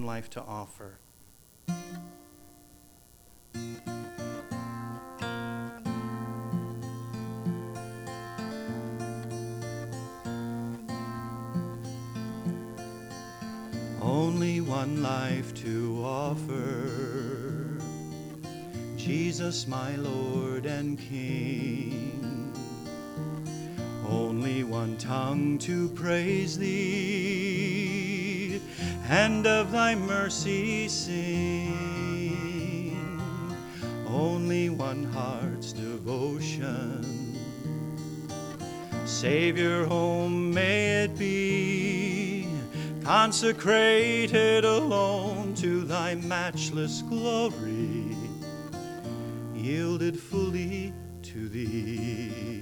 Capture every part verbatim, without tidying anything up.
one life to offer. Only one life to offer, Jesus my Lord and King. Only one tongue to praise thee, and of thy mercy sing. Only one heart's devotion, Savior, home may it be, consecrated alone to thy matchless glory, yielded fully to thee.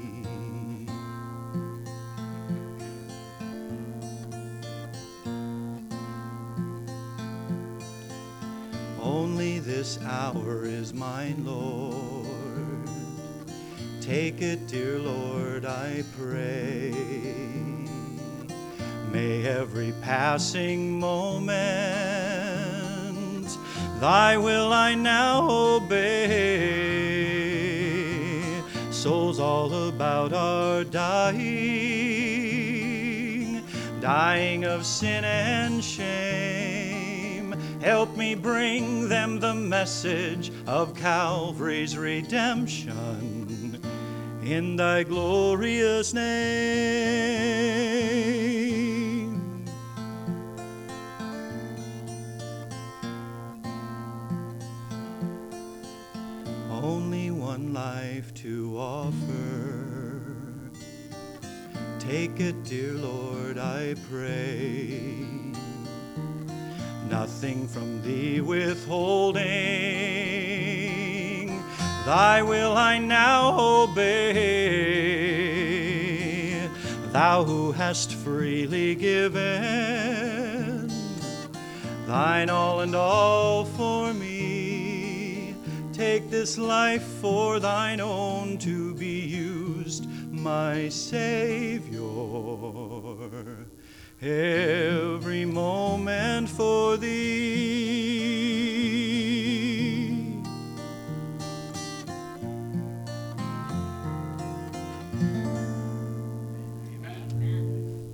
Only this hour is mine, Lord. Take it, dear Lord, I pray. May every passing moment thy will I now obey. Souls all about are dying, dying of sin and shame. Help me bring them the message of Calvary's redemption in thy glorious name. Only one life to offer. Take it, dear Lord, I pray. Nothing from thee withholding, thy will I now obey. Thou who hast freely given thine all and all for me, take this life for thine own to be used, my Savior. Every moment for thee.